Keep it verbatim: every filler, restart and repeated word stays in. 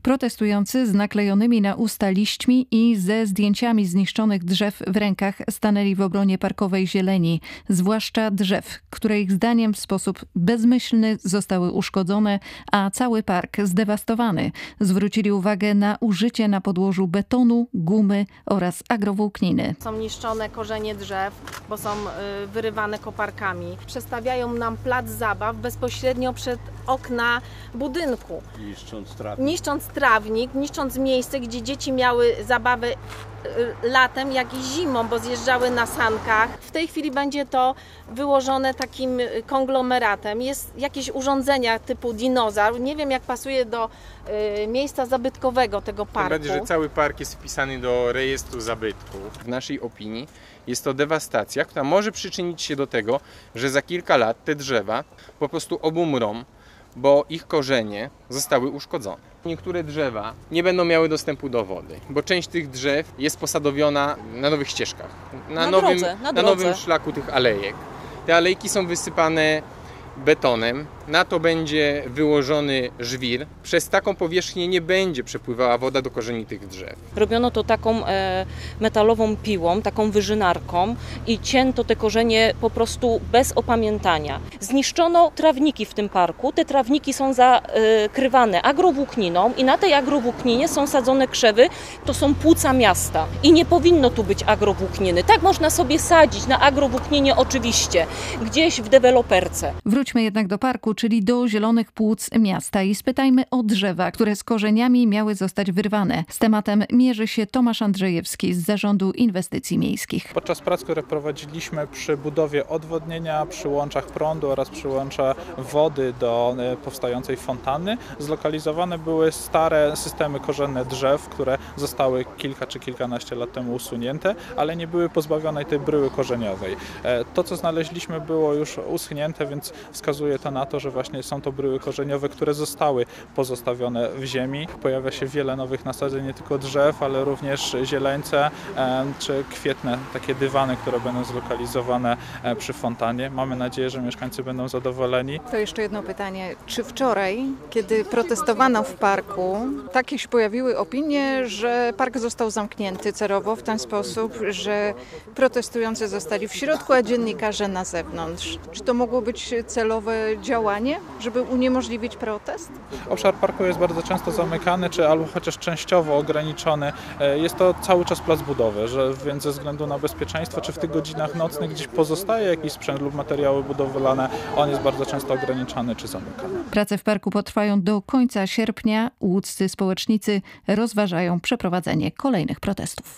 Protestujący z naklejonymi na usta liśćmi i ze zdjęciami zniszczonych drzew w rękach stanęli w obronie parkowej zieleni, zwłaszcza drzew, które ich zdaniem w sposób bezmyślny zostały uszkodzone, a cały park zdewastowany. Zwrócili uwagę na użycie na podłożu betonu, gumy oraz agrowłókniny. Są niszczone korzenie drzew, bo są wyrywane koparkami. Przestawiają nam plac zabaw bezpośrednio przed okna budynku. Niszcząc trawnik. Niszcząc trawnik, niszcząc miejsce, gdzie dzieci miały zabawę latem, jak i zimą, bo zjeżdżały na sankach. W tej chwili będzie to wyłożone takim konglomeratem. Jest jakieś urządzenia typu dinozaur. Nie wiem, jak pasuje do y, miejsca zabytkowego tego parku. Tym bardziej, że cały park jest wpisany do rejestru zabytków. W naszej opinii jest to dewastacja, która może przyczynić się do tego, że za kilka lat te drzewa po prostu obumrą, bo ich korzenie zostały uszkodzone. Niektóre drzewa nie będą miały dostępu do wody, bo część tych drzew jest posadowiona na nowych ścieżkach, na, na, nowym, drodze, na, na drodze. nowym szlaku tych alejek. Te alejki są wysypane betonem, na to będzie wyłożony żwir. Przez taką powierzchnię nie będzie przepływała woda do korzeni tych drzew. Robiono to taką e, metalową piłą, taką wyżynarką i cięto te korzenie po prostu bez opamiętania. Zniszczono trawniki w tym parku. Te trawniki są zakrywane agrowłókniną i na tej agrowłókninie są sadzone krzewy. To są płuca miasta i nie powinno tu być agrowłókniny. Tak można sobie sadzić na agrowłókninie oczywiście, gdzieś w deweloperce. Wróćmy jednak do parku, czyli do zielonych płuc miasta i spytajmy o drzewa, które z korzeniami miały zostać wyrwane. Z tematem mierzy się Tomasz Andrzejewski z Zarządu Inwestycji Miejskich. Podczas prac, które prowadziliśmy przy budowie odwodnienia, przy łączach prądu oraz przy łączach wody do powstającej fontanny, zlokalizowane były stare systemy korzenne drzew, które zostały kilka czy kilkanaście lat temu usunięte, ale nie były pozbawione tej bryły korzeniowej. To, co znaleźliśmy, było już uschnięte, więc wskazuje to na to, że właśnie są to bryły korzeniowe, które zostały pozostawione w ziemi. Pojawia się wiele nowych nasadzeń, nie tylko drzew, ale również zieleńce czy kwietne takie dywany, które będą zlokalizowane przy fontannie. Mamy nadzieję, że mieszkańcy będą zadowoleni. To jeszcze jedno pytanie. Czy wczoraj, kiedy protestowano w parku, takie się pojawiły opinie, że park został zamknięty celowo w ten sposób, że protestujący zostali w środku, a dziennikarze na zewnątrz? Czy to mogło być celowe działanie, żeby uniemożliwić protest? Obszar parku jest bardzo często zamykany, czy albo chociaż częściowo ograniczony. Jest to cały czas plac budowy, że więc ze względu na bezpieczeństwo, czy w tych godzinach nocnych gdzieś pozostaje jakiś sprzęt lub materiały budowlane, on jest bardzo często ograniczany czy zamykany. Prace w parku potrwają do końca sierpnia. Łódzcy społecznicy rozważają przeprowadzenie kolejnych protestów.